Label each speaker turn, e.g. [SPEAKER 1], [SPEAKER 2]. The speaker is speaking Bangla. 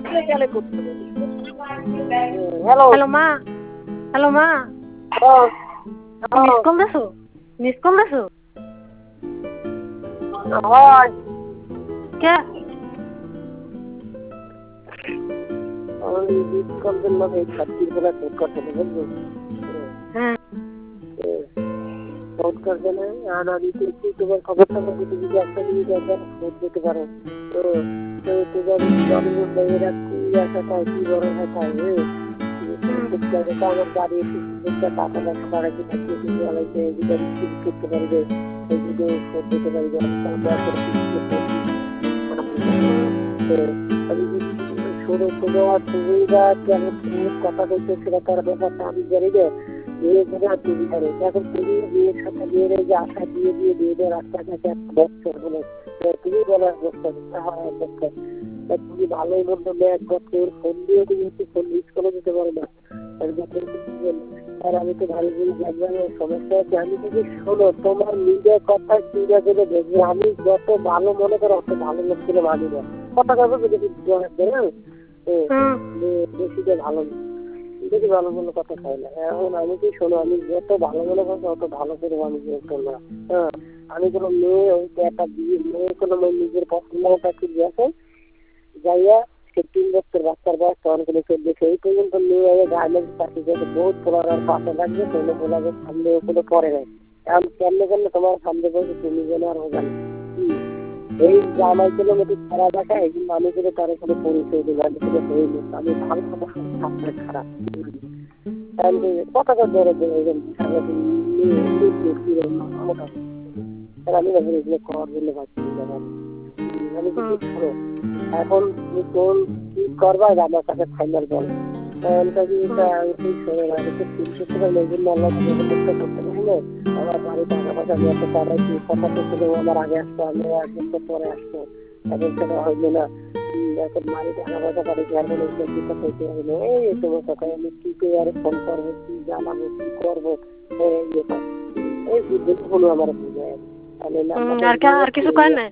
[SPEAKER 1] গেলে করতে হ্যালো
[SPEAKER 2] হ্যালো মা, হ্যালো মা, মিস কল দিছো? মিস কল দিছো?
[SPEAKER 1] হয়
[SPEAKER 2] কে?
[SPEAKER 1] কলবেন না এই ছাত্রীর বেলা ফোন করতে বুঝলো
[SPEAKER 2] হ্যাঁ
[SPEAKER 1] ফোন করবে না আর আমি দেখছি তোমার খবরটা যদি যদি একটা দিকে একবার ফোন দিতে পারো তো তোমার জন্মের মেয়েরা কি আশাটা কি বড় আশায় আমার বাড়ি এসে টাকা টাকা বাড়াইতে থাকতে আলাইতে এদিকে করতে পারবে এদিকে ফোন দিতে পারবে আমি ছোট তোমার তুমিরা কেমন কথা বলছো সেটা তার ব্যাপারটা আমি জানি না মেয়ে বোঝা তুমি জানো এখন তুমি মেয়ের সাথে মেয়ের যে আশা দিয়ে দিয়ে মেয়েদের রাস্তার কাছে একটা বছর হলো তুমি বলো এক বছর এক বছর তুমি ভালোই মন্দ মেয়ে এক বছর ফোন দিয়ে তুমি একটু ফোন মিস করে দিতে পারো না আর আমি তো ভালো করে জানলাম সমস্যা হচ্ছে আমি যদি শোনো তোমার নিজের কথা চিন্তা করে দেখবো আমি যত ভালো মনে করো অত ভালো লোক ছিল মানি না কথা কথা যদি বেশিটা ভালো বেশি ভালো মনে কথা খাই না এখন আমি কি শোনো আমি যত ভালো মনে করবো অত ভালো করে আমি যেত না হ্যাঁ আমি কোনো মেয়ে একটা বিয়ে মেয়ে কোনো নিজের পছন্দটা কি দিয়েছে যাইয়া সে 3 বছর বাচ্চার বয়স তখন করে চলছে এই পর্যন্ত মেয়ে গার্মেন্টস চাকরি করে বহুত পড়ার পাশে লাগবে কোনো বলাবে সামনে কোনো পড়ে নাই এখন কেমনে কেমনে তোমার সামনে বলছে তুমি যেন আর জানো এই জামাই ছিল মতো খারাপ দেখা এই জন্য আমি করে তার কোনো পরিচয় দিই আমি কোনো হইনি আমি ভালো কথা সামনে খারাপ কথাটা ধরে আমি এগুলো করার জন্য পাচ্ছি আমি কিছু করো এখন তুমি কোন কি করবা আমার কাছে ফাইনাল বল আমার বাড়ি টাকা পয়সা আমি এত পাঠাইছি কথা তো ছিল আমার আগে আসতো আমি 1 বছর পরে আসতো এখন সেটা হইলো না এখন বাড়ি টাকা পয়সা পাঠাইছি আর কোনো চিন্তা করতে হবে না এই তোমার কথা আমি কি করে আর ফোন করবো কি জানাবো কি করবো এই বুদ্ধি হলো আমার বুঝে তাহলে
[SPEAKER 2] আর কিছু কয় না?